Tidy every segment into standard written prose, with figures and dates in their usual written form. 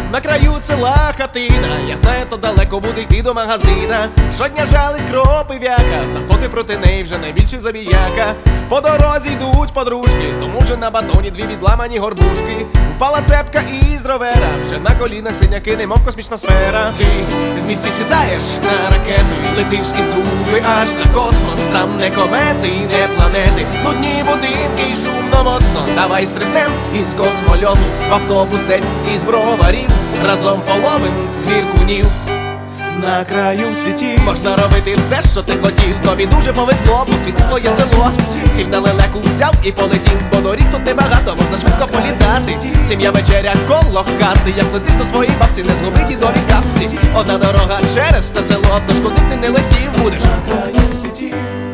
На краю села хатина, я знаю, то далеко буде йти до магазина. Щодня жалить кропи в'яка, зато ти проти неї вже найбільший забіяка. По дорозі йдуть подружки, тому вже на батоні дві відламані горбушки. Впала цепка із ровера, вже на колінах синяки, немов космічна сфера. Ти в місті сідаєш на ракету, летиш із дружби аж на космос. Там не комети, не планети, нудні будинки й шумно моцно. Давай стрибнем із космольоту в автобус десь із Броварів. Разом половим цвіркунів. На краю світів можна робити все, що ти хотів. Тобі дуже повезло, бо світи твоє село. Сів на лелеку, взяв і полетів, бо доріг тут небагато, можна швидко політати. Сім'я, вечеря, коло хати, як летиш до своїй бабці, не згуби дідові капці. Одна дорога через все село, тож куди б ти не летів, будеш на краю світів.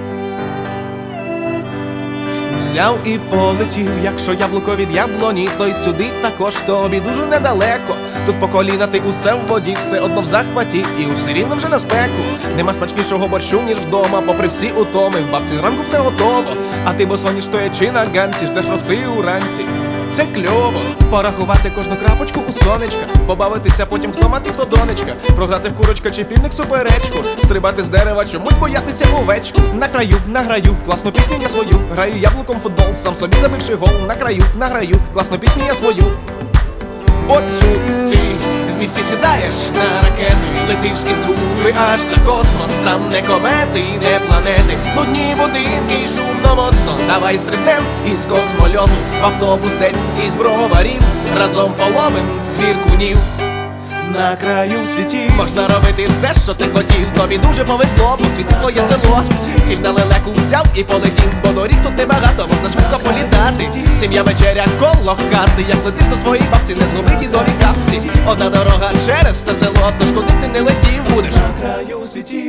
Взяв і полетів, якщо яблуко від яблоні, то й сюди також тобі дуже недалеко. Тут по коліна ти усе в воді, все одно в захваті, і усе рівно вже на спеку. Нема смачнішого борщу, ніж вдома, попри всі утоми, в бабці зранку все готово. А ти босоні стоячи на ганці, ждеш роси уранці. Це кльово, порахувати кожну крапочку у сонечка, побавитися потім хто мати, хто донечка, програти в курочка чи півник суперечку, стрибати з дерева, чомусь боятися овечку. На краю, награю, класну пісню я свою, граю яблуком футбол, сам собі забивши гол. На краю, награю, класну пісню я свою. Оцю ти в місті сідаєш на ракету, летиш із дружби аж на космос. Там не комети, не планети, нудні будинки й шумно моцно. Давай стрибнем із космольоту в автобус десь із Броварів. Разом половим цвіркунів. На краю світів можна робити все, що ти хотів. Тобі дуже повезло, бо світи твоє село. Сів на лелеку, взяв і полетів, бо доріг тут небагато, можна швидко політати. Сім'я, вечеря, коло хати, як летиш до своїй бабці, не згуби дідові капці. Одна дорога через все село, тож куди б ти не летів, будеш на краю світів.